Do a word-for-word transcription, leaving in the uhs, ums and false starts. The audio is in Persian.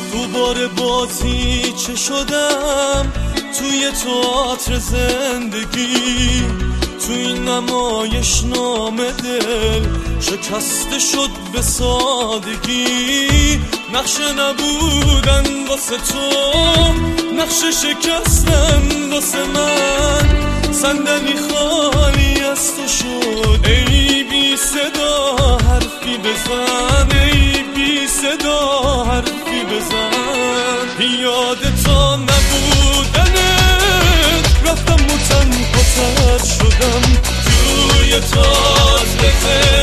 دوباره بازی چه شدم توی تئاتر زندگی، تو این نمایش نام دل شکسته شد به سادگی. نقشه نبودن واسه تو، نقشه شکستن واسه من، صندلی خالی از تو شد. ای بی صدا حرفی بزن، ای بی صدا حرفی بزن. یاد تا نبودنت رفتم و تنها تر شدم توی تئاتر